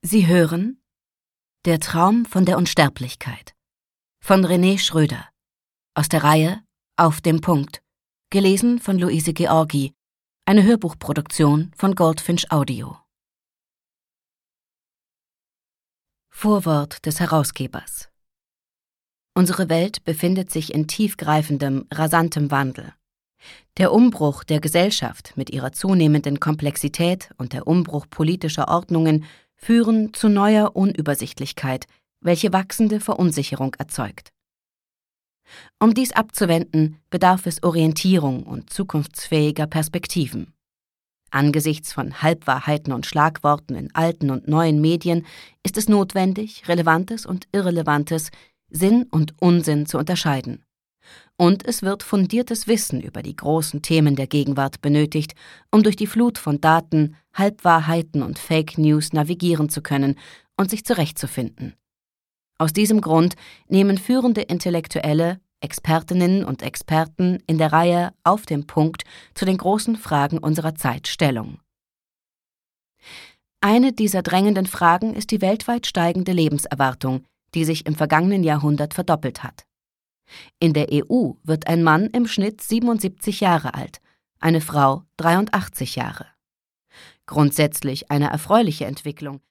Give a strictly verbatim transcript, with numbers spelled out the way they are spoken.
Sie hören Der Traum von der Unsterblichkeit von René Schröder aus der Reihe Auf dem Punkt, gelesen von Luise Georgi, eine Hörbuchproduktion von Goldfinch Audio. Vorwort des Herausgebers. Unsere Welt befindet sich in tiefgreifendem, rasantem Wandel. Der Umbruch der Gesellschaft mit ihrer zunehmenden Komplexität und der Umbruch politischer Ordnungen führen zu neuer Unübersichtlichkeit, welche wachsende Verunsicherung erzeugt. Um dies abzuwenden, bedarf es Orientierung und zukunftsfähiger Perspektiven. Angesichts von Halbwahrheiten und Schlagworten in alten und neuen Medien ist es notwendig, Relevantes und Irrelevantes, Sinn und Unsinn zu unterscheiden. Und es wird fundiertes Wissen über die großen Themen der Gegenwart benötigt, um durch die Flut von Daten, Halbwahrheiten und Fake News navigieren zu können und sich zurechtzufinden. Aus diesem Grund nehmen führende Intellektuelle, Expertinnen und Experten in der Reihe Auf dem Punkt zu den großen Fragen unserer Zeit Stellung. Eine dieser drängenden Fragen ist die weltweit steigende Lebenserwartung, die sich im vergangenen Jahrhundert verdoppelt hat. In der E U wird ein Mann im Schnitt siebenundsiebzig Jahre alt, eine Frau dreiundachtzig Jahre. Grundsätzlich eine erfreuliche Entwicklung.